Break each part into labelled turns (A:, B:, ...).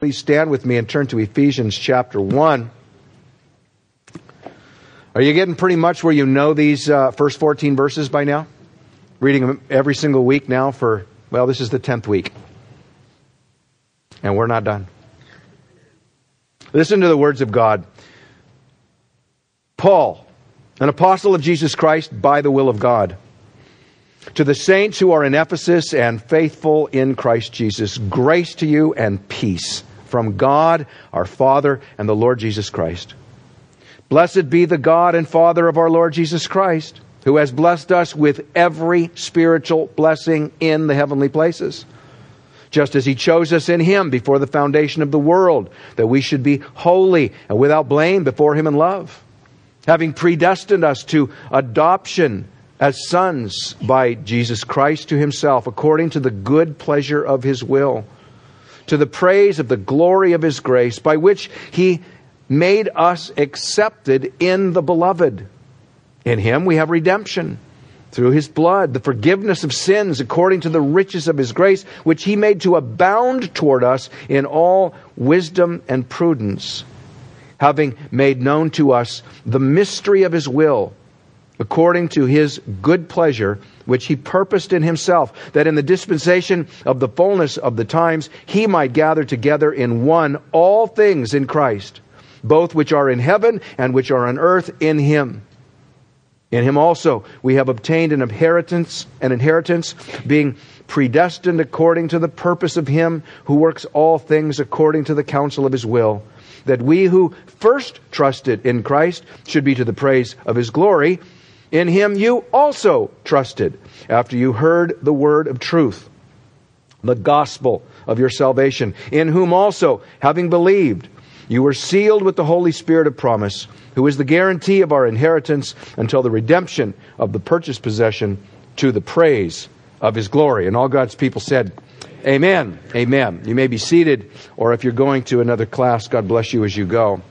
A: Please stand with me and turn to Ephesians chapter 1. Are you getting pretty much where you know these first 14 verses by now? Reading them every single week now for, well, this is the 10th week. And we're not done. Listen to the words of God. Paul, an apostle of Jesus Christ by the will of God, to the saints who are in Ephesus and faithful in Christ Jesus, grace to you and peace from God, our Father, and the Lord Jesus Christ. Blessed be the God and Father of our Lord Jesus Christ, who has blessed us with every spiritual blessing in the heavenly places, just as He chose us in Him before the foundation of the world, that we should be holy and without blame before Him in love, having predestined us to adoption as sons by Jesus Christ to Himself, according to the good pleasure of His will, to the praise of the glory of His grace, by which He made us accepted in the Beloved. In Him we have redemption, through His blood, the forgiveness of sins, according to the riches of His grace, which He made to abound toward us in all wisdom and prudence, having made known to us the mystery of His will, according to His good pleasure, which He purposed in Himself, that in the dispensation of the fullness of the times He might gather together in one all things in Christ, both which are in heaven and which are on earth in Him. In Him also we have obtained an inheritance, being predestined according to the purpose of Him who works all things according to the counsel of His will, that we who first trusted in Christ should be to the praise of His glory. In Him you also trusted, after you heard the word of truth, the gospel of your salvation, in whom also, having believed, you were sealed with the Holy Spirit of promise, who is the guarantee of our inheritance until the redemption of the purchased possession, to the praise of His glory. And all God's people said, Amen. Amen. You may be seated, or if you're going to another class, God bless you as you go.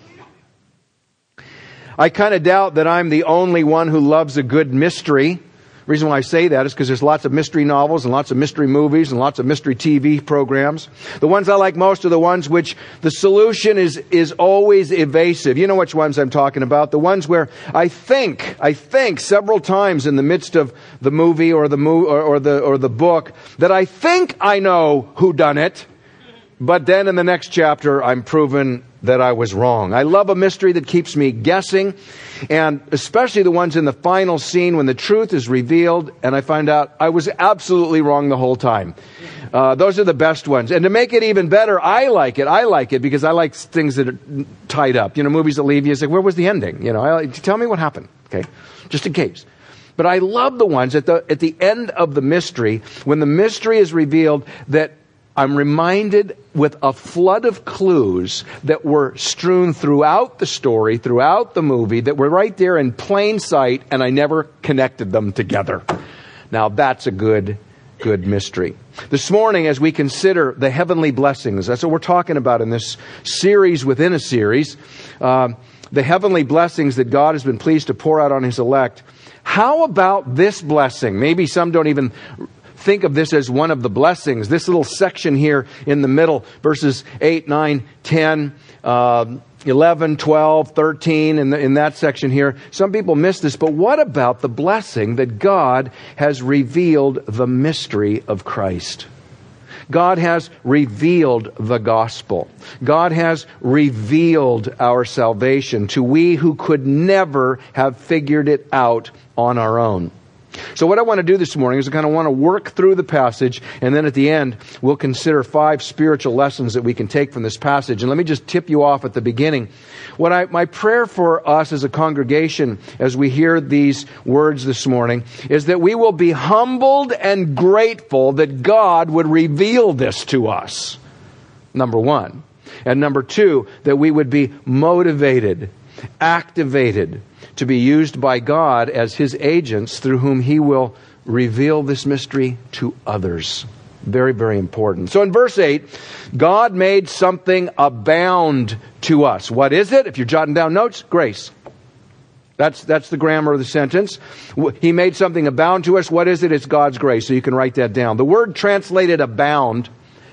A: I kind of doubt that I'm the only one who loves a good mystery. The reason why I say that is because there's lots of mystery novels and lots of mystery movies and lots of mystery TV programs. The ones I like most are the ones which the solution is always evasive. You know which ones I'm talking about. The ones where I think several times in the midst of the movie or the book that I think I know who done it, but then in the next chapter I'm proven that I was wrong. I love a mystery that keeps me guessing, and especially the ones in the final scene when the truth is revealed and I find out I was absolutely wrong the whole time. Those are the best ones. And to make it even better, I like it because I like things that are tied up. You know, movies that leave you, it's like, where was the ending? You know, tell me what happened, okay? Just in case. But I love the ones at the end of the mystery, when the mystery is revealed, that I'm reminded with a flood of clues that were strewn throughout the story, throughout the movie, that were right there in plain sight, and I never connected them together. Now that's a good mystery. This morning, as we consider the heavenly blessings, that's what we're talking about in this series within a series, the heavenly blessings that God has been pleased to pour out on His elect. How about this blessing? Maybe some don't even think of this as one of the blessings. This little section here in the middle, verses 8, 9, 10, 11, 12, 13, in that section here. Some people miss this, but what about the blessing that God has revealed the mystery of Christ? God has revealed the gospel. God has revealed our salvation to we who could never have figured it out on our own. So what I want to do this morning is I kind of want to work through the passage, and then at the end, we'll consider 5 spiritual lessons that we can take from this passage. And let me just tip you off at the beginning. My prayer for us as a congregation, as we hear these words this morning, is that we will be humbled and grateful that God would reveal this to us. Number 1. And number 2, that we would be motivated, activated, to be used by God as His agents through whom He will reveal this mystery to others. Very, very important. So in verse 8, God made something abound to us. What is it? If you're jotting down notes, grace. That's the grammar of the sentence. He made something abound to us. What is it? It's God's grace. So you can write that down. The word translated abound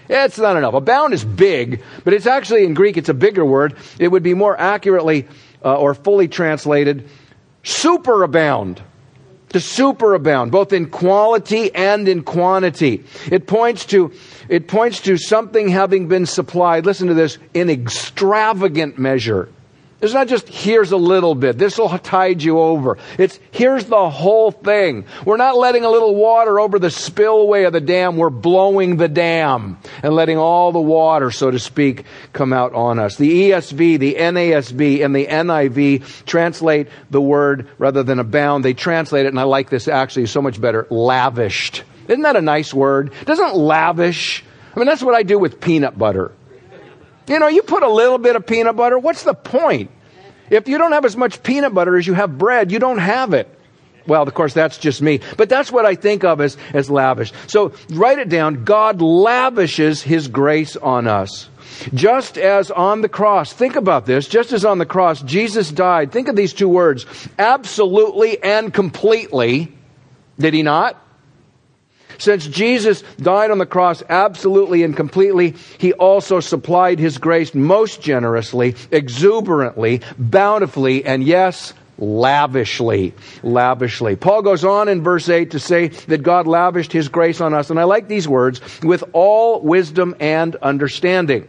A: It's not enough. Abound is big, but it's actually, in Greek, it's a bigger word. It would be more accurately or fully translated, superabound. To superabound, both in quality and in quantity. It points to something having been supplied, listen to this, in extravagant measure. It's not just, here's a little bit. This will tide you over. It's, here's the whole thing. We're not letting a little water over the spillway of the dam. We're blowing the dam and letting all the water, so to speak, come out on us. The ESV, the NASB, and the NIV translate the word, rather than abound, they translate it, and I like this actually so much better, lavished. Isn't that a nice word? Doesn't lavish? I mean, that's what I do with peanut butter. You know, you put a little bit of peanut butter, what's the point? If you don't have as much peanut butter as you have bread, you don't have it. Well, of course, that's just me. But that's what I think of as lavish. So write it down. God lavishes His grace on us. Just as on the cross, think about this, just as on the cross, Jesus died. Think of these two words, absolutely and completely. Did He not? Since Jesus died on the cross absolutely and completely, He also supplied His grace most generously, exuberantly, bountifully, and yes, lavishly. Lavishly. Paul goes on in verse 8 to say that God lavished His grace on us, and I like these words, with all wisdom and understanding.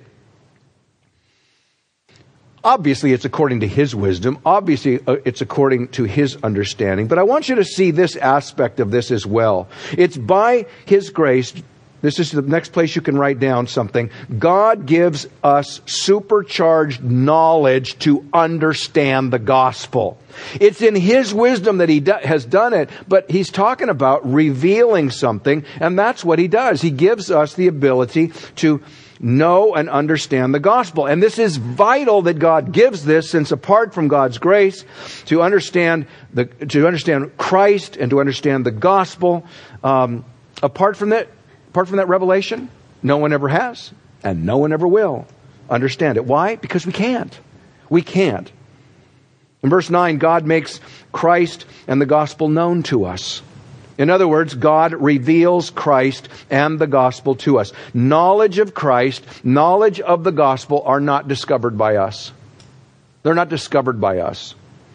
A: Obviously, it's according to His wisdom. Obviously, it's according to His understanding. But I want you to see this aspect of this as well. It's by His grace. This is the next place you can write down something. God gives us supercharged knowledge to understand the gospel. It's in His wisdom that He has done it, but He's talking about revealing something, and that's what He does. He gives us the ability to know and understand the gospel. And this is vital that God gives this, since apart from God's grace, to understand Christ and to understand the gospel, apart from that revelation, no one ever has, and no one ever will understand it. Why? Because we can't. We can't. In verse 9, God makes Christ and the gospel known to us. In other words, God reveals Christ and the gospel to us. Knowledge of Christ, knowledge of the gospel are not discovered by us. They're not discovered by us.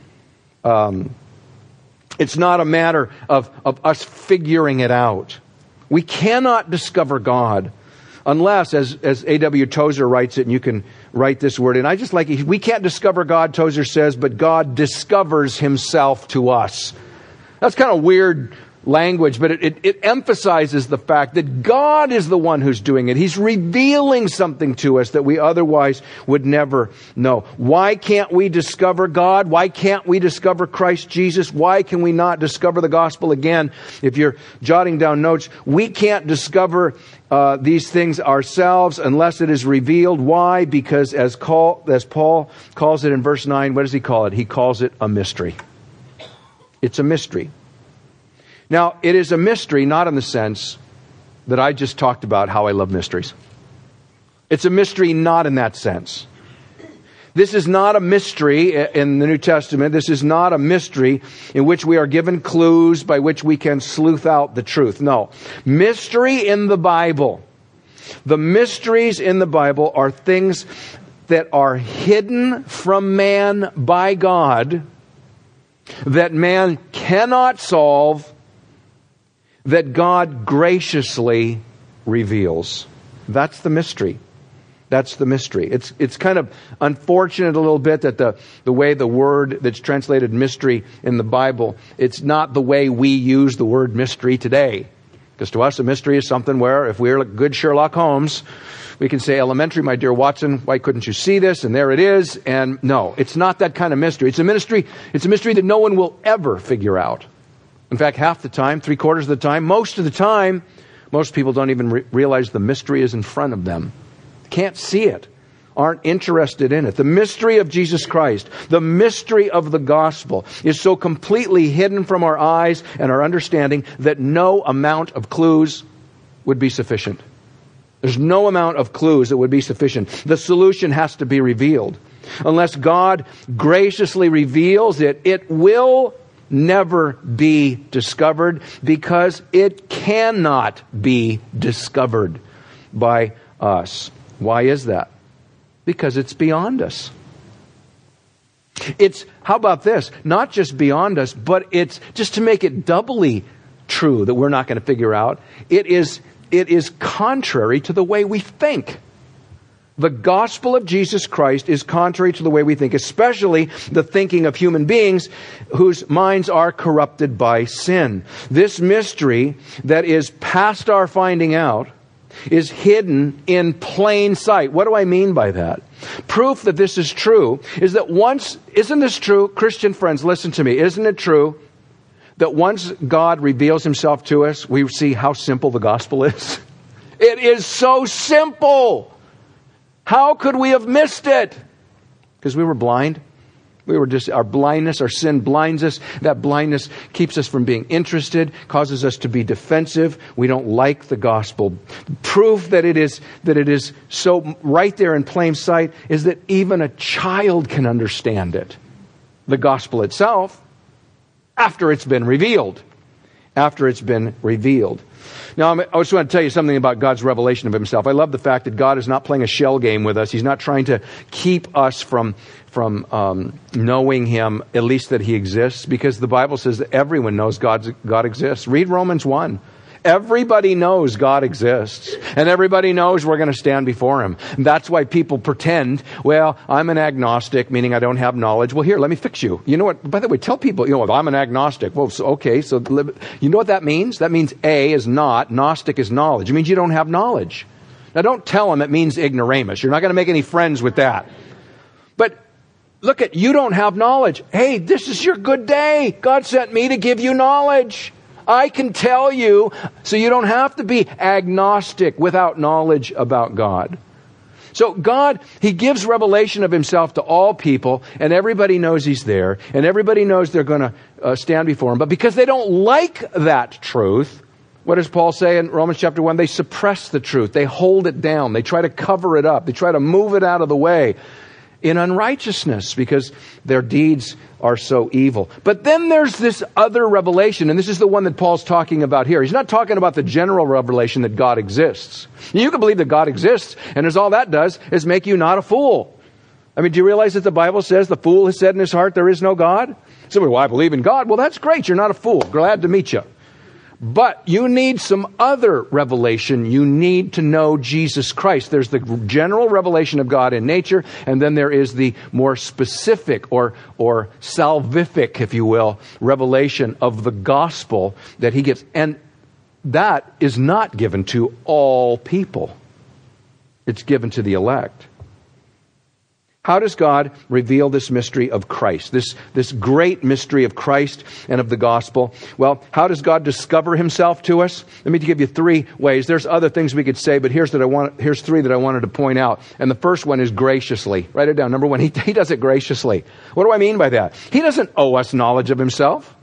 A: It's not a matter of us figuring it out. We cannot discover God unless, as A.W. Tozer writes it, and you can write this word, and I just like it. We can't discover God, Tozer says, but God discovers Himself to us. That's kind of weird language, but it emphasizes the fact that God is the one who's doing it. He's revealing something to us that we otherwise would never know. Why can't we discover God? Why can't we discover Christ Jesus? Why can we not discover the gospel? Again, if you're jotting down notes, we can't discover these things ourselves unless it is revealed. Why? Because as Paul calls it in verse 9, what does he call it? He calls it a mystery. It's a mystery. Now, it is a mystery, not in the sense that I just talked about how I love mysteries. It's a mystery not in that sense. This is not a mystery in the New Testament. This is not a mystery in which we are given clues by which we can sleuth out the truth. No. Mystery in the Bible. The mysteries in the Bible are things that are hidden from man by God, that man cannot solve, that God graciously reveals. That's the mystery. That's the mystery. It's kind of unfortunate a little bit that the way the word that's translated mystery in the Bible, it's not the way we use the word mystery today. Because to us, a mystery is something where, if we're like good Sherlock Holmes, we can say, elementary, my dear Watson, why couldn't you see this? And there it is. And no, it's not that kind of mystery. It's a mystery that no one will ever figure out. In fact, half the time, 3/4 of the time, most of the time, most people don't even realize the mystery is in front of them. Can't see it. Aren't interested in it. The mystery of Jesus Christ, the mystery of the gospel, is so completely hidden from our eyes and our understanding that no amount of clues would be sufficient. There's no amount of clues that would be sufficient. The solution has to be revealed. Unless God graciously reveals it, it will never be discovered, because it cannot be discovered by us. Why is that? Because it's beyond us. It's, how about this? Not just beyond us, but it's, just to make it doubly true that we're not going to figure out, it is contrary to the way we think. The gospel of Jesus Christ is contrary to the way we think, especially the thinking of human beings whose minds are corrupted by sin. This mystery that is past our finding out is hidden in plain sight. What do I mean by that? Proof that this is true is that once, isn't this true? Christian friends, listen to me. Isn't it true that once God reveals himself to us, we see how simple the gospel is? It is so simple. How could we have missed it? Because we were blind. We were just, our blindness, our sin blinds us. That blindness keeps us from being interested, causes us to be defensive. We don't like the gospel. Proof that it is so right there in plain sight is that even a child can understand it. The gospel itself, after it's been revealed. After it's been revealed. Now, I just want to tell you something about God's revelation of himself. I love the fact that God is not playing a shell game with us. He's not trying to keep us from knowing him, at least that he exists, because the Bible says that everyone knows God exists. Read Romans 1. Everybody knows God exists, and everybody knows we're going to stand before him. And that's why people pretend, well, I'm an agnostic, meaning I don't have knowledge. Well, here, let me fix you. You know what? By the way, tell people, I'm an agnostic. Well, okay, so you know what that means? That means A is not, Gnostic is knowledge. It means you don't have knowledge. Now, don't tell them it means ignoramus. You're not going to make any friends with that. But look at, you don't have knowledge. Hey, this is your good day. God sent me to give you knowledge. I can tell you, so you don't have to be agnostic without knowledge about God. So God, he gives revelation of himself to all people, and everybody knows he's there, and everybody knows they're going to stand before him. But because they don't like that truth, what does Paul say in Romans chapter 1? They suppress the truth. They hold it down. They try to cover it up. They try to move it out of the way in unrighteousness because their deeds are so evil. But then there's this other revelation, and this is the one that Paul's talking about here. He's not talking about the general revelation that God exists. You can believe that God exists, and as all that does is make you not a fool. I mean, do you realize that the Bible says the fool has said in his heart there is no God? So, well, I believe in God. Well, that's great. You're not a fool. Glad to meet you. But you need some other revelation. You need to know Jesus Christ. There's the general revelation of God in nature, and then there is the more specific or salvific, if you will, revelation of the gospel that he gives. And that is not given to all people. It's given to the elect. How does God reveal this mystery of Christ, this great mystery of Christ and of the gospel? Well, how does God discover himself to us? Let me give you 3 ways. There's other things we could say, but here's 3 that I wanted to point out. And the first one is graciously. Write it down. Number 1, he does it graciously. What do I mean by that? He doesn't owe us knowledge of himself.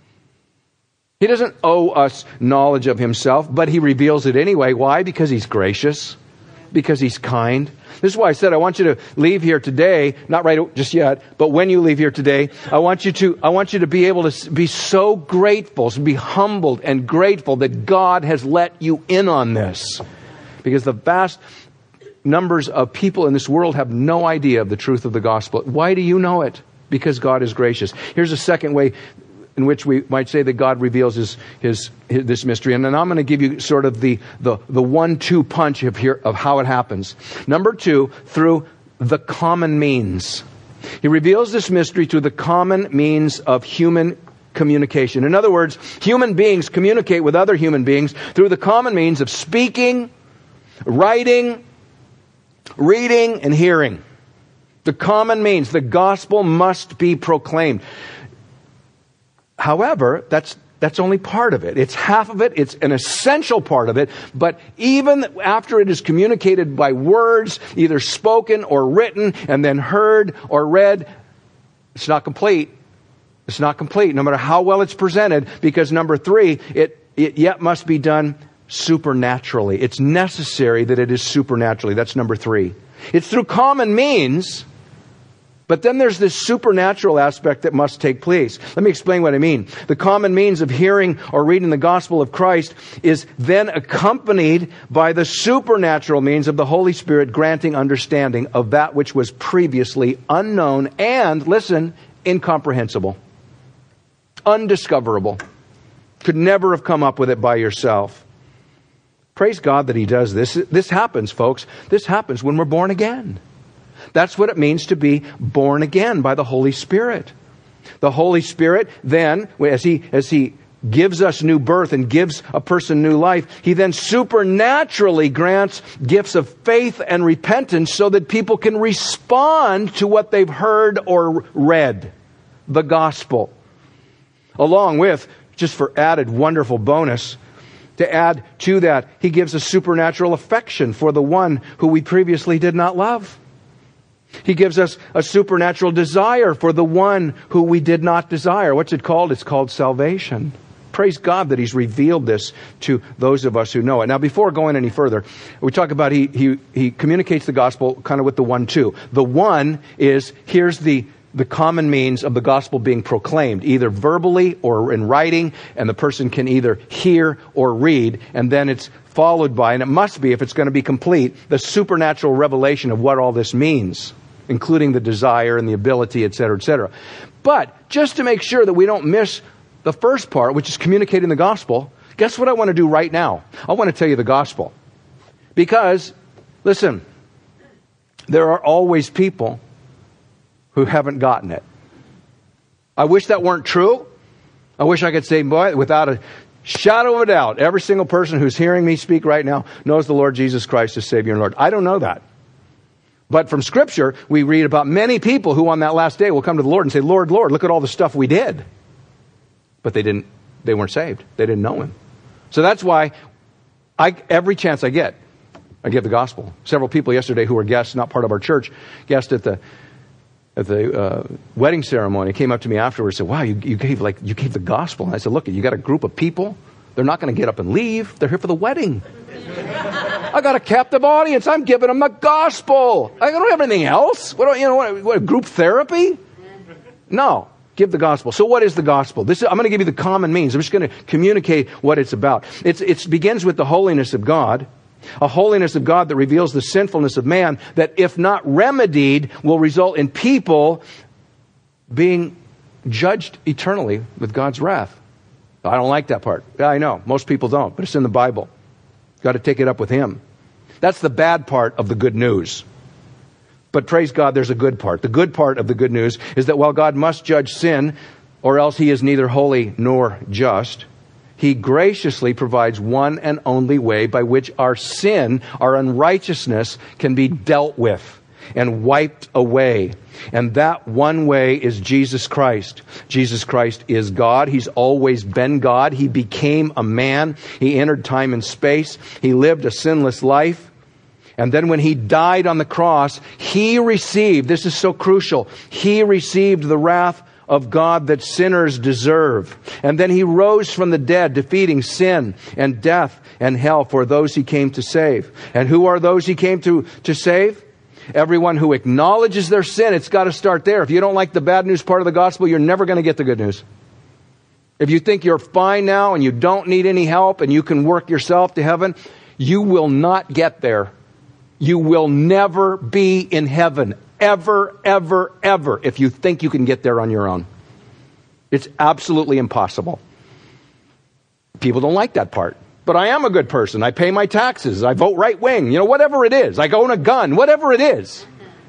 A: He doesn't owe us knowledge of himself, but he reveals it anyway. Why? Because he's gracious. Because he's kind. This is why I said I want you to leave here today, not right just yet, but when you leave here today, I want you to be able to be so grateful, to be humbled and grateful that God has let you in on this. Because the vast numbers of people in this world have no idea of the truth of the gospel. Why do you know it? Because God is gracious. Here's a second way in which we might say that God reveals this mystery. And then I'm going to give you sort of the 1-2 punch of how it happens. Number 2, through the common means. He reveals this mystery through the common means of human communication. In other words, human beings communicate with other human beings through the common means of speaking, writing, reading, and hearing. The common means. The gospel must be proclaimed. However, that's only part of it. It's half of it. It's an essential part of it. But even after it is communicated by words, either spoken or written, and then heard or read, it's not complete. It's not complete, no matter how well it's presented, because number 3, it yet must be done supernaturally. It's necessary that it is supernaturally. That's number 3. It's through common means But then there's this supernatural aspect that must take place. Let me explain what I mean. The common means of hearing or reading the gospel of Christ is then accompanied by the supernatural means of the Holy Spirit granting understanding of that which was previously unknown and, listen, incomprehensible, undiscoverable. Could never have come up with it by yourself. Praise God that He does this. This happens, folks. This happens when we're born again. That's what it means to be born again by the Holy Spirit. The Holy Spirit then, as He gives us new birth and gives a person new life, He then supernaturally grants gifts of faith and repentance so that people can respond to what they've heard or read, the gospel. Along with, just for added wonderful bonus, to add to that, He gives a supernatural affection for the one who we previously did not love. He gives us a supernatural desire for the one who we did not desire. What's it called? It's called salvation. Praise God that He's revealed this to those of us who know it. Now, before going any further, we talk about He communicates the gospel kind of with the 1-2. The one is, here's the common means of the gospel being proclaimed, either verbally or in writing, and the person can either hear or read, and then it's followed by, and it must be, if it's going to be complete, the supernatural revelation of what all this means, including the desire and the ability, etc., etc. But just to make sure that we don't miss the first part, which is communicating the gospel, guess what I want to do right now? I want to tell you the gospel. Because, listen, there are always people who haven't gotten it. I wish that weren't true. I wish I could say, boy, without a shadow of a doubt, every single person who's hearing me speak right now knows the Lord Jesus Christ as Savior and Lord. I don't know that. But from Scripture, we read about many people who on that last day will come to the Lord and say, Lord, Lord, look at all the stuff we did. But they weren't saved. They didn't know Him. So that's why every chance I get, I give the gospel. Several people yesterday who were guests, not part of our church, guests at the wedding ceremony, came up to me afterwards and said, wow, you gave the gospel. And I said, look, you got a group of people. They're not going to get up and leave. They're here for the wedding. I got a captive audience. I'm giving them the gospel. I don't have anything else. What group therapy? No, give the gospel. So what is the gospel? I'm going to give you the common means. I'm just going to communicate what it's about. It begins with the holiness of God. A holiness of God that reveals the sinfulness of man that, if not remedied, will result in people being judged eternally with God's wrath. I don't like that part. Yeah, I know. Most people don't, but it's in the Bible. Got to take it up with Him. That's the bad part of the good news. But praise God, there's a good part. The good part of the good news is that while God must judge sin, or else He is neither holy nor just, He graciously provides one and only way by which our sin, our unrighteousness, can be dealt with and wiped away. And that one way is Jesus Christ. Jesus Christ is God. He's always been God. He became a man. He entered time and space. He lived a sinless life. And then when He died on the cross, He received, this is so crucial, He received the wrath of God that sinners deserve. And then He rose from the dead, defeating sin and death and hell for those He came to save. And who are those He came to save? Everyone who acknowledges their sin. It's got to start there. If you don't like the bad news part of the gospel, you're never going to get the good news. If you think you're fine now and you don't need any help and you can work yourself to heaven, you will not get there. You will never be in heaven. Ever, ever, ever, if you think you can get there on your own. It's absolutely impossible. People don't like that part. But I am a good person. I pay my taxes. I vote right wing. Whatever it is. I own a gun. Whatever it is.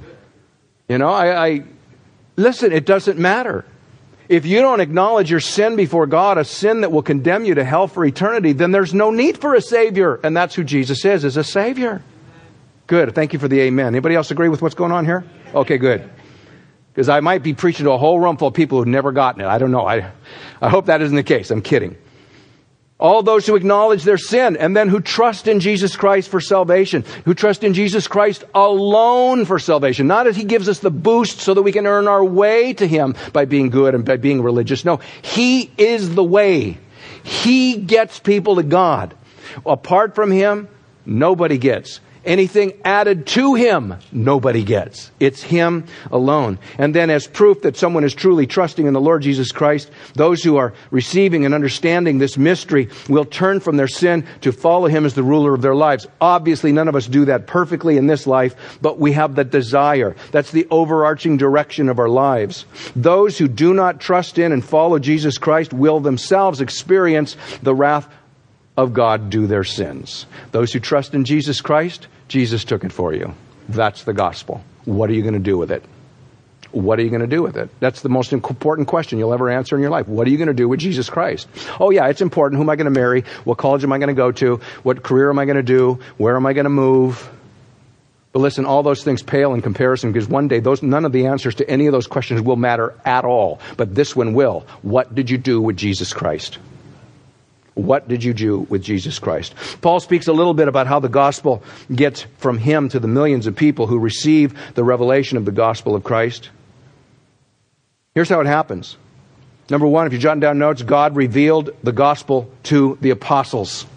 A: Listen, it doesn't matter. If you don't acknowledge your sin before God, a sin that will condemn you to hell for eternity, then there's no need for a Savior. And that's who Jesus is a Savior. Good. Thank you for the amen. Anybody else agree with what's going on here? Okay, good. Because I might be preaching to a whole room full of people who've never gotten it. I don't know. I hope that isn't the case. I'm kidding. All those who acknowledge their sin and then who trust in Jesus Christ for salvation, who trust in Jesus Christ alone for salvation. Not that He gives us the boost so that we can earn our way to Him by being good and by being religious. No, He is the way. He gets people to God. Apart from Him, nobody gets Anything added to him, nobody gets. It's him alone. And then as proof that someone is truly trusting in the Lord Jesus Christ, those who are receiving and understanding this mystery will turn from their sin to follow him as the ruler of their lives. Obviously, none of us do that perfectly in this life, but we have the desire. That's the overarching direction of our lives. Those who do not trust in and follow Jesus Christ will themselves experience the wrath of God due their sins. Those who trust in Jesus Christ, Jesus took it for you. That's the gospel. What are you going to do with it? What are you going to do with it? That's the most important question you'll ever answer in your life. What are you going to do with Jesus Christ? Oh yeah, it's important. Who am I going to marry? What college am I going to go to? What career am I going to do? Where am I going to move? But listen, all those things pale in comparison, because one day none of the answers to any of those questions will matter at all. But this one will. What did you do with Jesus Christ? What did you do with Jesus Christ? Paul speaks a little bit about how the gospel gets from him to the millions of people who receive the revelation of the gospel of Christ. Here's how it happens. Number one, if you're jotting down notes, God revealed the gospel to the apostles.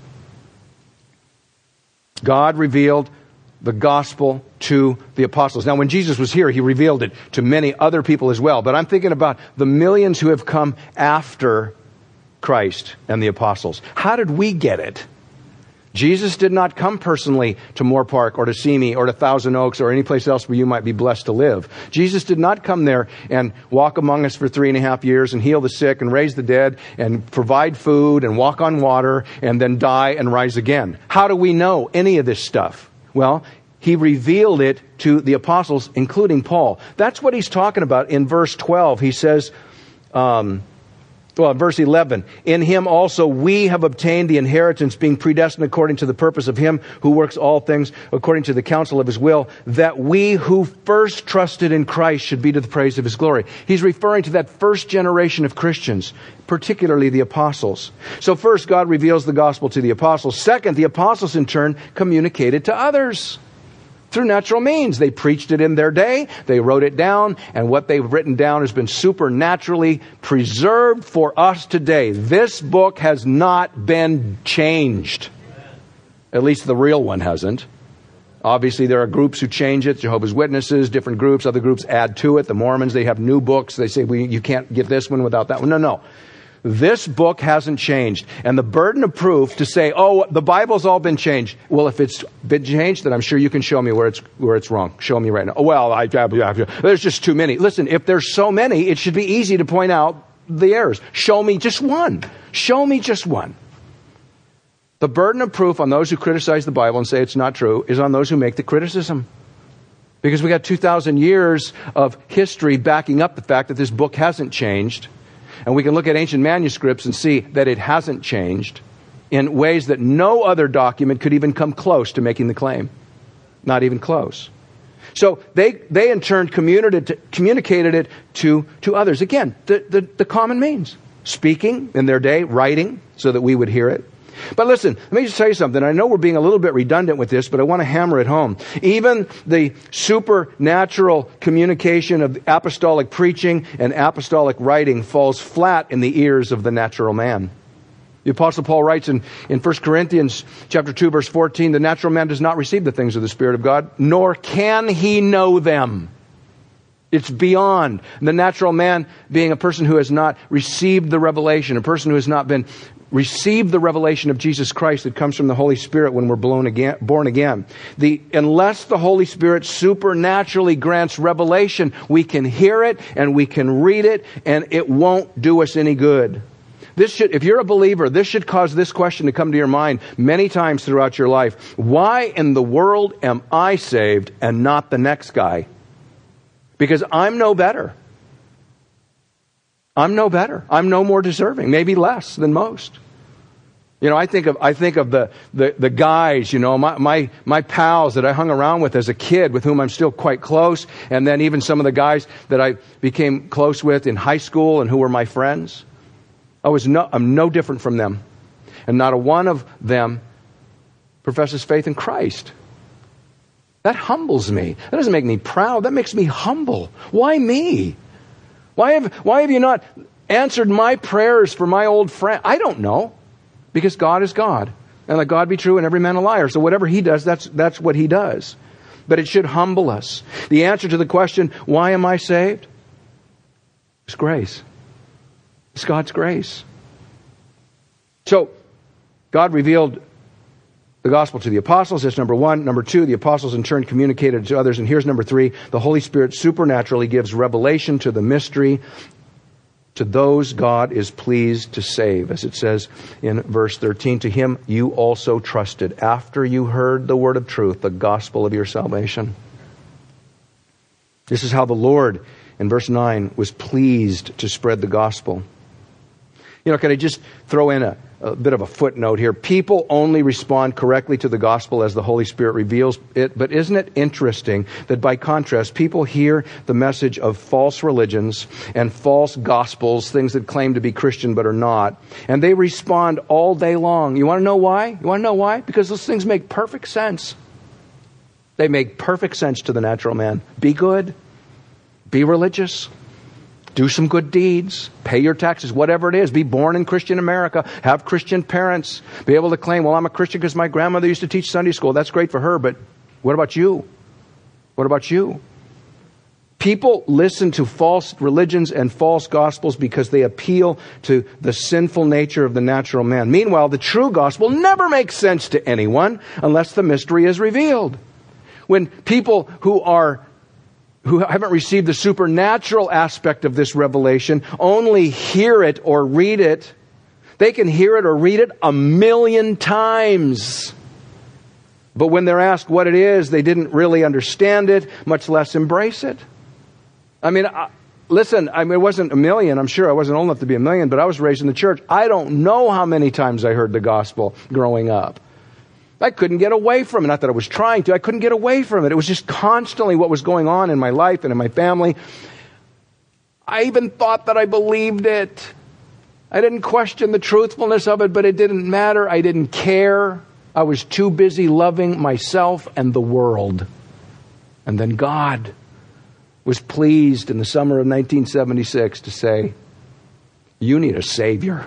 A: God revealed the gospel to the apostles. Now, when Jesus was here, he revealed it to many other people as well. But I'm thinking about the millions who have come after Christ and the apostles. How did we get it? Jesus did not come personally to Moore Park or to Simi or to Thousand Oaks or any place else where you might be blessed to live. Jesus did not come there and walk among us for 3.5 years and heal the sick and raise the dead and provide food and walk on water and then die and rise again. How do we know any of this stuff? Well, he revealed it to the apostles, including Paul. That's what he's talking about in verse 12. He says, verse 11, in him also we have obtained the inheritance, being predestined according to the purpose of him who works all things according to the counsel of his will, that we who first trusted in Christ should be to the praise of his glory. He's referring to that first generation of Christians, particularly the apostles. So first, God reveals the gospel to the apostles. Second, the apostles in turn communicated to others through natural means. They preached it in their day, they wrote it down, and what they've written down has been supernaturally preserved for us today. This book has not been changed. At least the real one hasn't. Obviously, there are groups who change it, Jehovah's Witnesses, different groups, other groups add to it. The Mormons, they have new books. They say, you can't get this one without that one. No. This book hasn't changed. And the burden of proof to say, oh, the Bible's all been changed. Well, if it's been changed, then I'm sure you can show me where it's wrong. Show me right now. Oh, well, there's just too many. Listen, if there's so many, it should be easy to point out the errors. Show me just one. Show me just one. The burden of proof on those who criticize the Bible and say it's not true is on those who make the criticism. Because we got 2,000 years of history backing up the fact that this book hasn't changed. And we can look at ancient manuscripts and see that it hasn't changed in ways that no other document could even come close to making the claim. Not even close. So they in turn communicated it to others. Again, the common means. Speaking in their day, writing so that we would hear it. But listen, let me just tell you something. I know we're being a little bit redundant with this, but I want to hammer it home. Even the supernatural communication of apostolic preaching and apostolic writing falls flat in the ears of the natural man. The Apostle Paul writes in 1 Corinthians chapter 2, verse 14, the natural man does not receive the things of the Spirit of God, nor can he know them. It's beyond the natural man being a person who has not received the revelation, a person who has not been received the revelation of Jesus Christ that comes from the Holy Spirit when we're born again. Unless the Holy Spirit supernaturally grants revelation, we can hear it and we can read it, and it won't do us any good. If you're a believer, this should cause this question to come to your mind many times throughout your life. Why in the world am I saved and not the next guy? Because I'm no better. I'm no better. I'm no more deserving, maybe less than most. You know, I think of the guys, you know, my pals that I hung around with as a kid, with whom I'm still quite close, and then even some of the guys that I became close with in high school and who were my friends. I'm no different from them. And not a one of them professes faith in Christ. That humbles me. That doesn't make me proud. That makes me humble. Why me? Why have you not answered my prayers for my old friend? I don't know. Because God is God. And let God be true and every man a liar. So whatever he does, that's what he does. But it should humble us. The answer to the question, why am I saved? It's grace. It's God's grace. So, God revealed the gospel to the apostles. That's number one. Number two, the apostles in turn communicated it to others. And here's number three, the Holy Spirit supernaturally gives revelation to the mystery to those God is pleased to save. As it says in verse 13, to him you also trusted after you heard the word of truth, the gospel of your salvation. This is how the Lord, in verse 9, was pleased to spread the gospel. You know, can I just throw in a bit of a footnote here? People only respond correctly to the gospel as the Holy Spirit reveals it. But isn't it interesting that by contrast, people hear the message of false religions and false gospels, things that claim to be Christian but are not, and they respond all day long. You want to know why? You want to know why? Because those things make perfect sense. They make perfect sense to the natural man. Be good. Be religious. Do some good deeds. Pay your taxes, whatever it is. Be born in Christian America. Have Christian parents. Be able to claim, well, I'm a Christian because my grandmother used to teach Sunday school. That's great for her, but what about you? What about you? People listen to false religions and false gospels because they appeal to the sinful nature of the natural man. Meanwhile, the true gospel never makes sense to anyone unless the mystery is revealed. When people who haven't received the supernatural aspect of this revelation only hear it or read it, they can hear it or read it 1,000,000 times. But when they're asked what it is, they didn't really understand it, much less embrace it. I mean, listen, it wasn't 1,000,000. I'm sure I wasn't old enough to be 1,000,000, but I was raised in the church. I don't know how many times I heard the gospel growing up. I couldn't get away from it. Not that I was trying to. I couldn't get away from it. It was just constantly what was going on in my life and in my family. I even thought that I believed it. I didn't question the truthfulness of it, but it didn't matter. I didn't care. I was too busy loving myself and the world. And then God was pleased in the summer of 1976 to say, you need a Savior.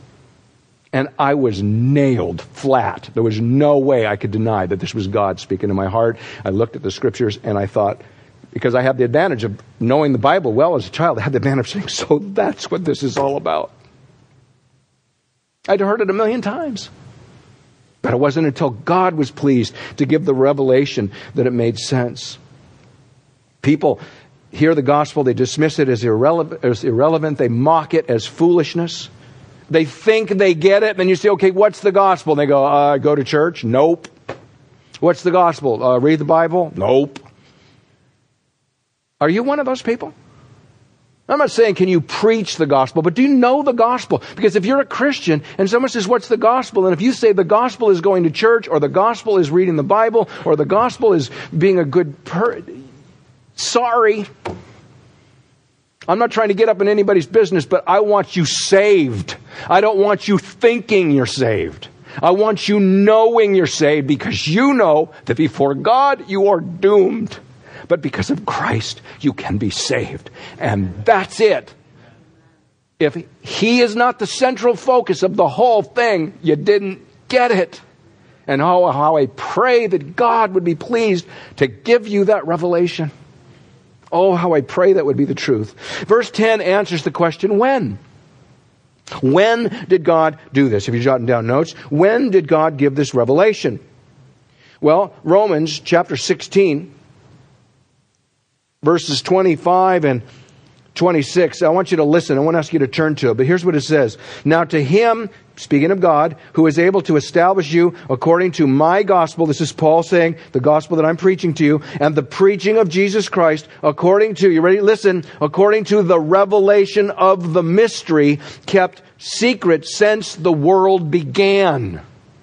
A: And I was nailed flat. There was no way I could deny that this was God speaking to my heart. I looked at the scriptures and I thought, because I had the advantage of knowing the Bible well as a child, I had the advantage of saying, so that's what this is all about. I'd heard it 1,000,000 times. But it wasn't until God was pleased to give the revelation that it made sense. People hear the gospel, they dismiss it as irrelevant, they mock it as foolishness. They think they get it, and then you say, okay, what's the gospel? And they go, go to church? Nope. What's the gospel? Read the Bible? Nope. Are you one of those people? I'm not saying can you preach the gospel, but do you know the gospel? Because if you're a Christian and someone says, what's the gospel? And if you say the gospel is going to church, or the gospel is reading the Bible, or the gospel is being a good sorry. I'm not trying to get up in anybody's business, but I want you saved. I don't want you thinking you're saved. I want you knowing you're saved, because you know that before God you are doomed. But because of Christ you can be saved. And that's it. If He is not the central focus of the whole thing, you didn't get it. And how I pray that God would be pleased to give you that revelation. Oh, how I pray that would be the truth. Verse 10 answers the question, when? When did God do this? If you're jotting down notes, when did God give this revelation? Well, Romans chapter 16, verses 25 and 26. I want you to listen. I won't ask you to turn to it, but here's what it says. Now to Him, speaking of God, who is able to establish you according to my gospel, this is Paul saying, the gospel that I'm preaching to you, and the preaching of Jesus Christ, according to, you ready? Listen, according to the revelation of the mystery kept secret since the world began.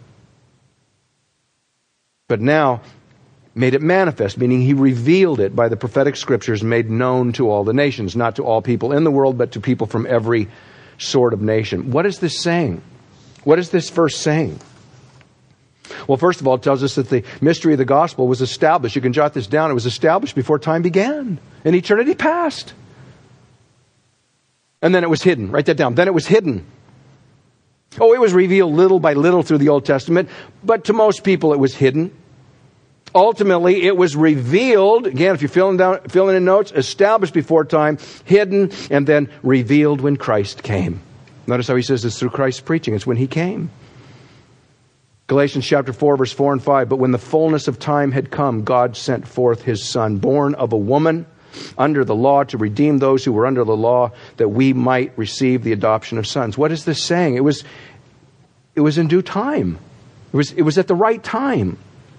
A: But now made it manifest, meaning He revealed it by the prophetic scriptures made known to all the nations, not to all people in the world, but to people from every sort of nation. What is this saying? What is this verse saying? Well, first of all, it tells us that the mystery of the gospel was established. You can jot this down. It was established before time began, in eternity past. And then it was hidden. Write that down. Then it was hidden. Oh, it was revealed little by little through the Old Testament, but to most people it was hidden. Ultimately, it was revealed, again, if you're filling in notes, established before time, hidden, and then revealed when Christ came. Notice how he says it's through Christ's preaching. It's when he came. Galatians chapter 4, verse 4 and 5. But when the fullness of time had come, God sent forth his Son, born of a woman, under the law, to redeem those who were under the law, that we might receive the adoption of sons. What is this saying? It was in due time. It was at the right time.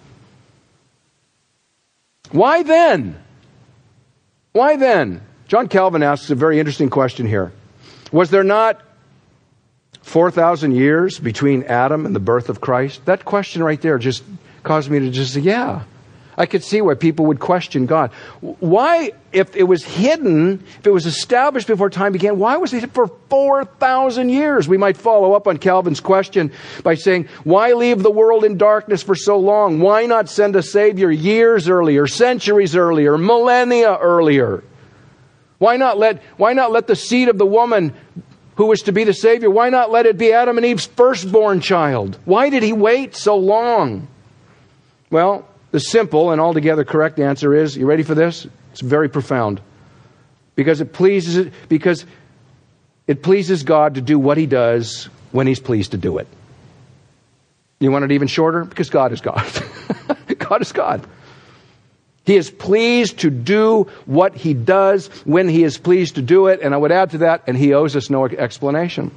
A: Why then? Why then? John Calvin asks a very interesting question here. Was there not 4,000 years between Adam and the birth of Christ? That question right there just caused me to just say, yeah. I could see why people would question God. Why, if it was hidden, if it was established before time began, why was it hidden for 4,000 years? We might follow up on Calvin's question by saying, why leave the world in darkness for so long? Why not send a Savior years earlier, centuries earlier, millennia earlier? Why not let the seed of the woman who was to be the Savior, why not let it be Adam and Eve's firstborn child? Why did he wait so long? Well, the simple and altogether correct answer is, you ready for this? It's very profound. Because it pleases God to do what he does when he's pleased to do it. You want it even shorter? Because God is God. God is God. He is pleased to do what he does when he is pleased to do it. And I would add to that, and he owes us no explanation.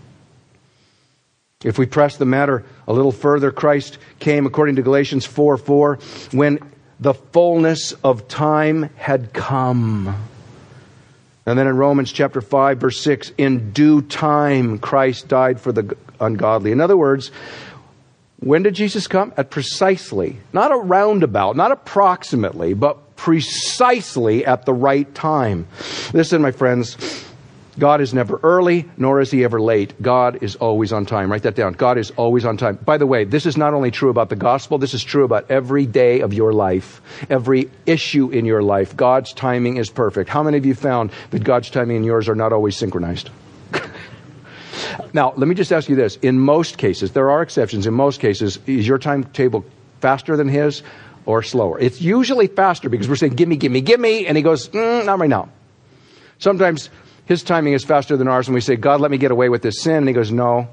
A: If we press the matter a little further, Christ came, according to Galatians 4:4, when the fullness of time had come. And then in Romans chapter 5, verse 6, in due time Christ died for the ungodly. In other words, when did Jesus come? At precisely, not a roundabout, not approximately, but precisely at the right time. Listen, my friends, God is never early, nor is he ever late. God is always on time. Write that down. God is always on time. By the way, this is not only true about the gospel, this is true about every day of your life, every issue in your life. God's timing is perfect. How many of you found that God's timing and yours are not always synchronized? Now, let me just ask you this. In most cases, there are exceptions. In most cases, is your timetable faster than his or slower? It's usually faster because we're saying, give me. And he goes, not right now. Sometimes his timing is faster than ours, and we say, God, let me get away with this sin. And he goes, no.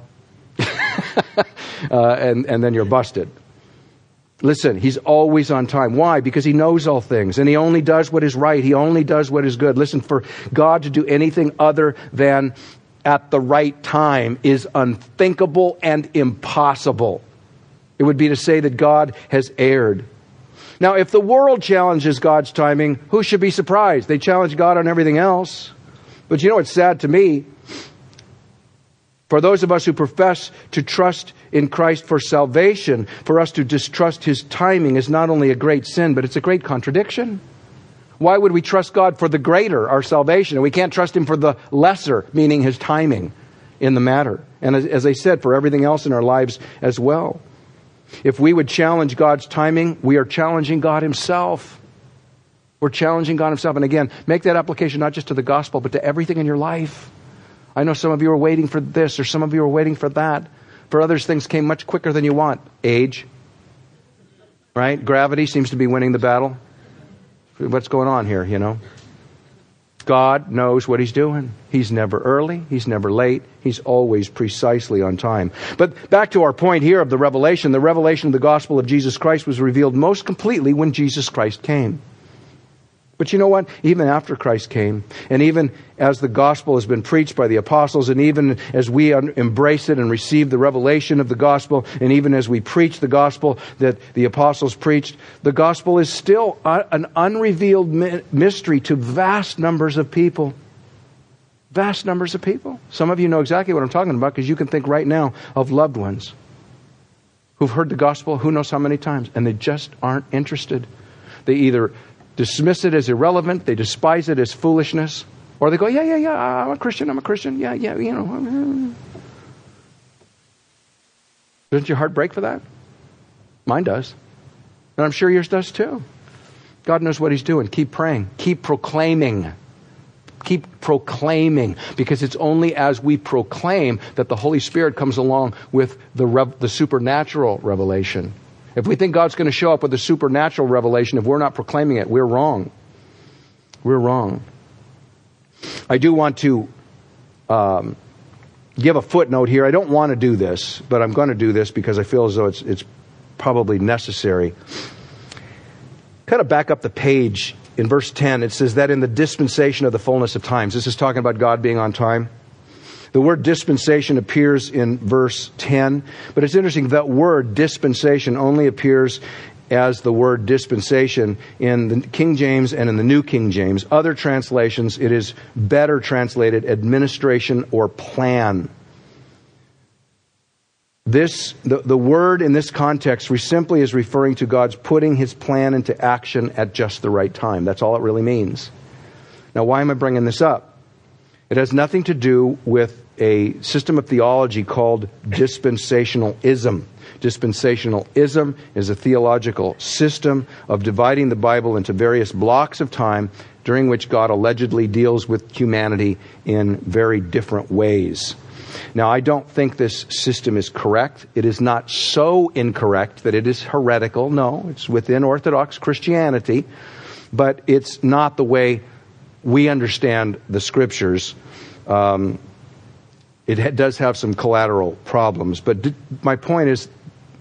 A: and then you're busted. Listen, he's always on time. Why? Because he knows all things, and he only does what is right. He only does what is good. Listen, for God to do anything other than at the right time is unthinkable and impossible. It would be to say that God has erred. Now, if the world challenges God's timing, who should be surprised? They challenge God on everything else. But you know what's sad to me? For those of us who profess to trust in Christ for salvation, for us to distrust his timing is not only a great sin, but it's a great contradiction. Why would we trust God for the greater, our salvation, and we can't trust him for the lesser, meaning his timing in the matter? And as I said, for everything else in our lives as well. If we would challenge God's timing, we are challenging God himself. We're challenging God himself. And again, make that application not just to the gospel, but to everything in your life. I know some of you are waiting for this, or some of you are waiting for that. For others, things came much quicker than you want. Age. Right? Gravity seems to be winning the battle. What's going on here, you know? God knows what he's doing. He's never early. He's never late. He's always precisely on time. But back to our point here of the revelation of the gospel of Jesus Christ was revealed most completely when Jesus Christ came. But you know what? Even after Christ came, and even as the gospel has been preached by the apostles, and even as we embrace it and receive the revelation of the gospel, and even as we preach the gospel that the apostles preached, the gospel is still an unrevealed mystery to vast numbers of people. Vast numbers of people. Some of you know exactly what I'm talking about because you can think right now of loved ones who've heard the gospel who knows how many times, and they just aren't interested. They either dismiss it as irrelevant, they despise it as foolishness, or they go, yeah, I'm a Christian, yeah, you know. Doesn't your heart break for that? Mine does. And I'm sure yours does too. God knows what he's doing. Keep praying. Keep proclaiming. keep proclaiming, because it's only as we proclaim that the Holy Spirit comes along with the supernatural revelation. If we think God's going to show up with a supernatural revelation, if we're not proclaiming it, we're wrong. We're wrong. I do want to give a footnote here. I don't want to do this, but I'm going to do this because I feel as though it's probably necessary. Kind of back up the page in verse 10. It says that in the dispensation of the fullness of times. This is talking about God being on time. The word dispensation appears in verse 10, but it's interesting that word dispensation only appears as the word dispensation in the King James and in the New King James. Other translations, it is better translated administration or plan. The word in this context simply is referring to God's putting His plan into action at just the right time. That's all it really means. Now, why am I bringing this up? It has nothing to do with a system of theology called dispensationalism. Dispensationalism is a theological system of dividing the Bible into various blocks of time during which God allegedly deals with humanity in very different ways. Now, I don't think this system is correct. It is not so incorrect that it is heretical. No, it's within Orthodox Christianity, but it's not the way we understand the Scriptures. It does have some collateral problems, but my point is,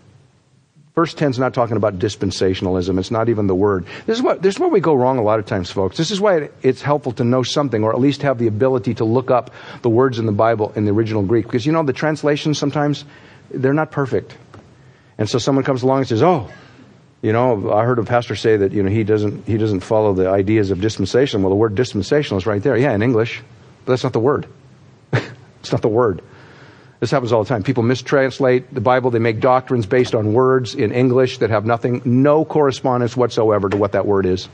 A: verse 10 is not talking about dispensationalism. It's not even the word. This is where we go wrong a lot of times, folks. This is why it's helpful to know something, or at least have the ability to look up the words in the Bible in the original Greek. Because, the translations sometimes, they're not perfect. And so someone comes along and says, I heard a pastor say that, he doesn't follow the ideas of dispensation. Well, the word dispensational is right there. Yeah, in English. But that's not the word. It's not the word. This happens all the time. People mistranslate the Bible. They make doctrines based on words in English that have no correspondence whatsoever to what that word is.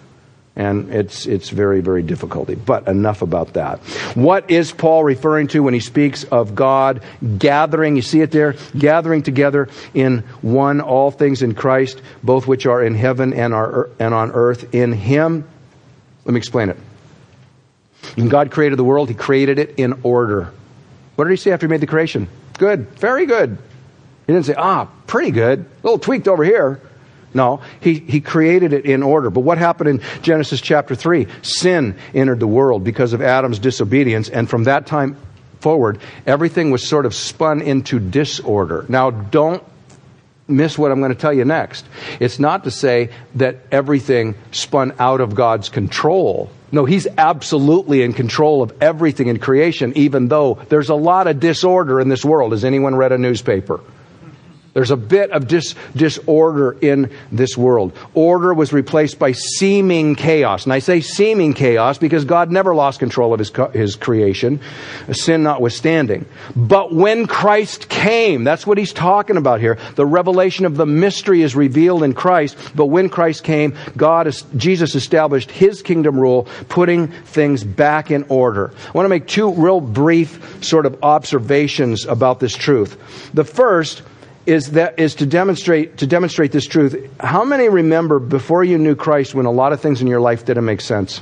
A: And it's very, very difficult. But enough about that. What is Paul referring to when he speaks of God gathering? You see it there? Gathering together in one, all things in Christ, both which are in heaven and on earth in Him. Let me explain it. When God created the world, He created it in order. What did He say after He made the creation? Good. Very good. He didn't say, pretty good. A little tweaked over here. No, he created it in order. But what happened in Genesis chapter 3? Sin entered the world because of Adam's disobedience. And from that time forward, everything was sort of spun into disorder. Now, don't miss what I'm going to tell you next. It's not to say that everything spun out of God's control. No, He's absolutely in control of everything in creation, even though there's a lot of disorder in this world. Has anyone read a newspaper? There's a bit of disorder in this world. Order was replaced by seeming chaos. And I say seeming chaos because God never lost control of His creation, sin notwithstanding. But when Christ came, that's what he's talking about here. The revelation of the mystery is revealed in Christ. But when Christ came, Jesus established His kingdom rule, putting things back in order. I want to make two real brief sort of observations about this truth. The first is to demonstrate this truth. How many remember before you knew Christ when a lot of things in your life didn't make sense?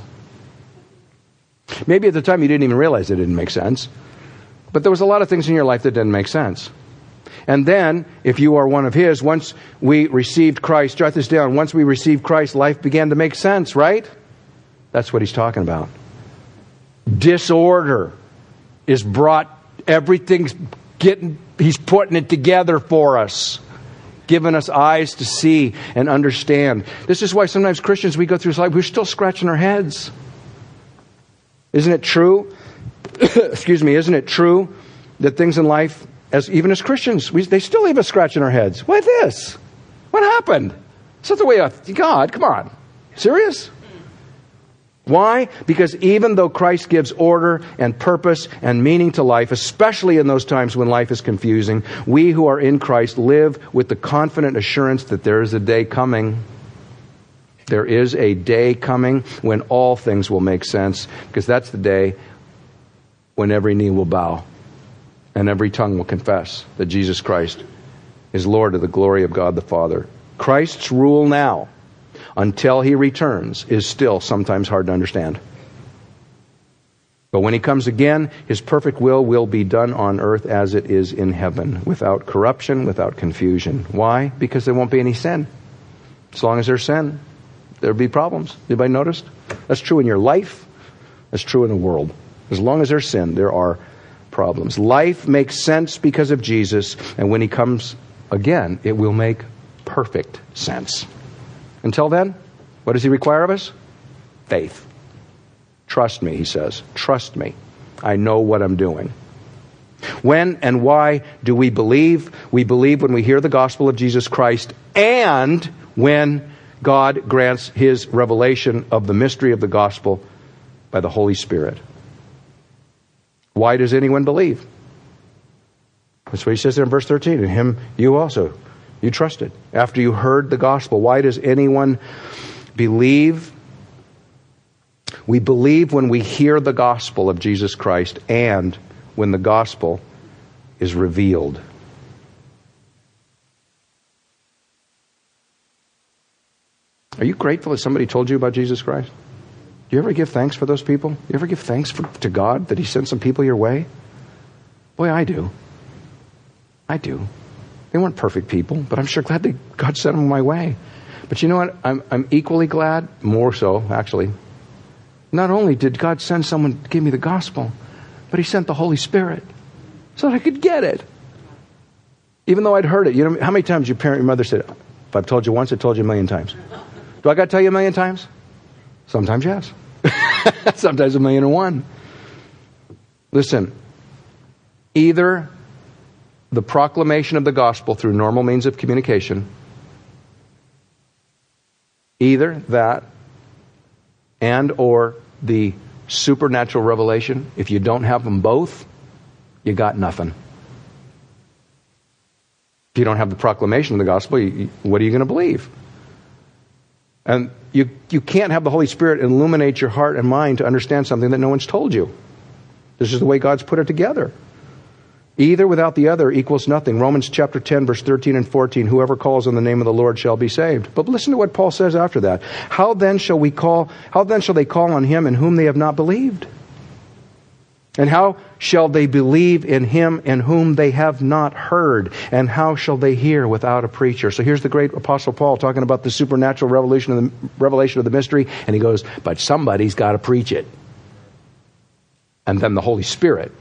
A: Maybe at the time you didn't even realize it didn't make sense. But there was a lot of things in your life that didn't make sense. And then, if you are one of His, once we received Christ, jot this down, once we received Christ, life began to make sense, right? That's what he's talking about. Disorder is brought, everything's He's putting it together for us, giving us eyes to see and understand. This is why sometimes Christians, we go through life, we're still scratching our heads. Isn't it true? Isn't it true that things in life, even as Christians, they still leave us scratching our heads? Why this? What happened? It's not the way God, come on. Serious? Why? Because even though Christ gives order and purpose and meaning to life, especially in those times when life is confusing, we who are in Christ live with the confident assurance that there is a day coming. There is a day coming when all things will make sense, because that's the day when every knee will bow and every tongue will confess that Jesus Christ is Lord to the glory of God the Father. Christ's rule now, until He returns, is still sometimes hard to understand. But when he comes again, his perfect will be done on earth as it is in heaven, without corruption, without confusion. Why? Because there won't be any sin. As long as there's sin, there'll be problems. Anybody noticed? That's true in your life. That's true in the world. As long as there's sin, there are problems. Life makes sense because of Jesus, and when he comes again, it will make perfect sense. Until then, what does he require of us? Faith. Trust me, he says. Trust me. I know what I'm doing. When and why do we believe? We believe when we hear the gospel of Jesus Christ and when God grants his revelation of the mystery of the gospel by the Holy Spirit. Why does anyone believe? That's what he says there in verse 13. In him you also, you trusted. After you heard the gospel, why does anyone believe? We believe when we hear the gospel of Jesus Christ and when the gospel is revealed. Are you grateful that somebody told you about Jesus Christ? Do you ever give thanks for those people? You ever give thanks to God that he sent some people your way? Boy, I do. I do. They weren't perfect people, but I'm sure glad that God sent them my way. But you know what? I'm equally glad, more so, actually. Not only did God send someone to give me the gospel, but he sent the Holy Spirit so that I could get it. Even though I'd heard it. You know, how many times your parent, your mother said, if I've told you once, I've told you a million times. Do I got to tell you a million times? Sometimes yes. Sometimes 1,000,001. Listen, either the proclamation of the gospel through normal means of communication, either that and or the supernatural revelation, if you don't have them both, you got nothing. If you don't have the proclamation of the gospel, what are you going to believe? And you can't have the Holy Spirit illuminate your heart and mind to understand something that no one's told you. This is the way God's put it together. Either without the other equals nothing. Romans chapter 10, verse 13 and 14. Whoever calls on the name of the Lord shall be saved. But listen to what Paul says after that. How then shall they call on him in whom they have not believed? And how shall they believe in him in whom they have not heard? And how shall they hear without a preacher? So here's the great Apostle Paul talking about the supernatural revelation of the mystery. And he goes, but somebody's got to preach it. And then the Holy Spirit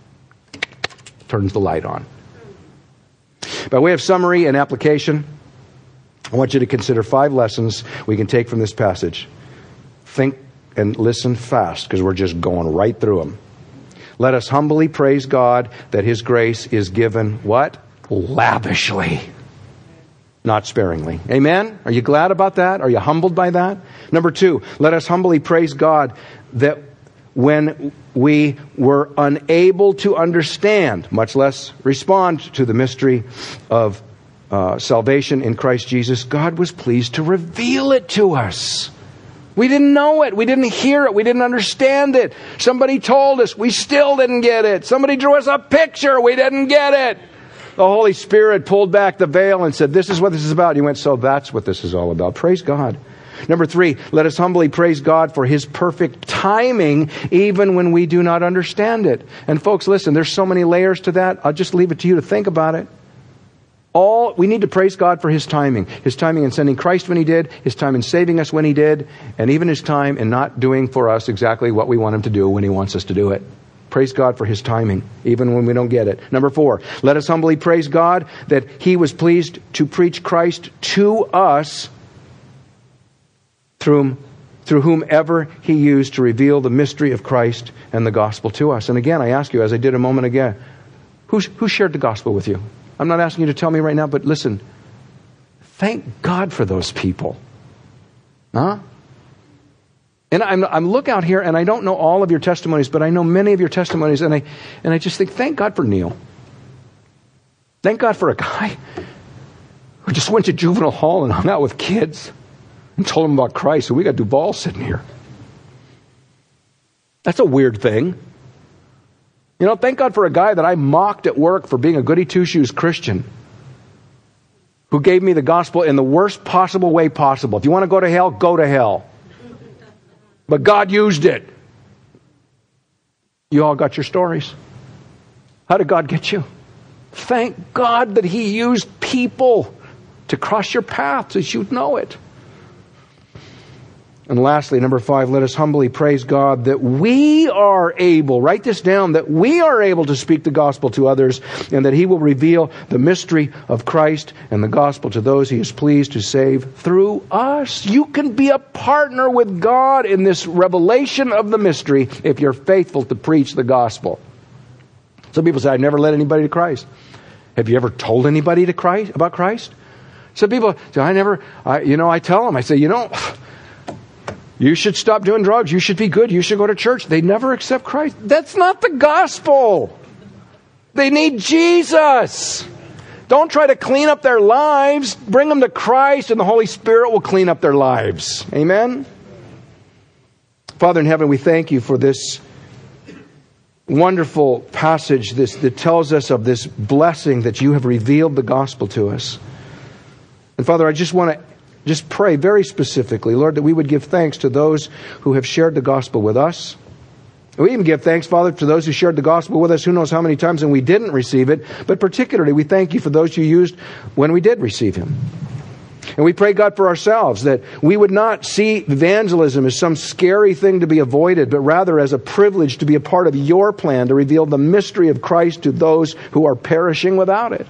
A: turns the light on. By way of summary and application, I want you to consider 5 lessons we can take from this passage. Think and listen fast, because we're just going right through them. Let us humbly praise God that his grace is given, what? Lavishly, not sparingly. Amen? Are you glad about that? Are you humbled by that? Number 2, let us humbly praise God that when we were unable to understand, much less respond to the mystery of salvation in Christ Jesus, God was pleased to reveal it to us. We didn't know it. We didn't hear it. We didn't understand it. Somebody told us. We still didn't get it. Somebody drew us a picture. We didn't get it. The Holy Spirit pulled back the veil and said, this is what this is about. And you went, so that's what this is all about. Praise God. Number 3, let us humbly praise God for his perfect timing, even when we do not understand it. And folks, listen, there's so many layers to that. I'll just leave it to you to think about it. We need to praise God for his timing. His timing in sending Christ when he did, his time in saving us when he did, and even his time in not doing for us exactly what we want him to do when he wants us to do it. Praise God for his timing, even when we don't get it. Number 4, let us humbly praise God that he was pleased to preach Christ to us through whomever he used to reveal the mystery of Christ and the gospel to us. And again, I ask you, as I did a moment ago, who shared the gospel with you? I'm not asking you to tell me right now, but listen, thank God for those people. Huh? And I'm look out here, and I don't know all of your testimonies, but I know many of your testimonies, and I just think, thank God for Neil. Thank God for a guy who just went to juvenile hall and hung out with kids and told them about Christ, and we got Duval sitting here. That's a weird thing. You know, thank God for a guy that I mocked at work for being a goody two-shoes Christian, who gave me the gospel in the worst possible way possible. If you want to go to hell, go to hell. But God used it. You all got your stories. How did God get you? Thank God that He used people to cross your path as you'd know it. And lastly, number 5, let us humbly praise God that we are able, write this down, that we are able to speak the gospel to others, and that He will reveal the mystery of Christ and the gospel to those He is pleased to save through us. You can be a partner with God in this revelation of the mystery if you're faithful to preach the gospel. Some people say, I've never led anybody to Christ. Have you ever told anybody about Christ? Some people say, I tell them, I say, you should stop doing drugs. You should be good. You should go to church. They never accept Christ. That's not the gospel. They need Jesus. Don't try to clean up their lives. Bring them to Christ and the Holy Spirit will clean up their lives. Amen? Father in heaven, we thank You for this wonderful passage that tells us of this blessing that You have revealed the gospel to us. And Father, I just want to pray very specifically, Lord, that we would give thanks to those who have shared the gospel with us. We even give thanks, Father, to those who shared the gospel with us who knows how many times and we didn't receive it. But particularly, we thank You for those You used when we did receive Him. And we pray, God, for ourselves, that we would not see evangelism as some scary thing to be avoided, but rather as a privilege to be a part of Your plan to reveal the mystery of Christ to those who are perishing without it.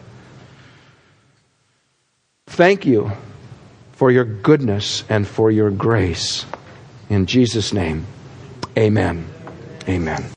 A: Thank You for Your goodness and for Your grace. In Jesus' name, amen. Amen.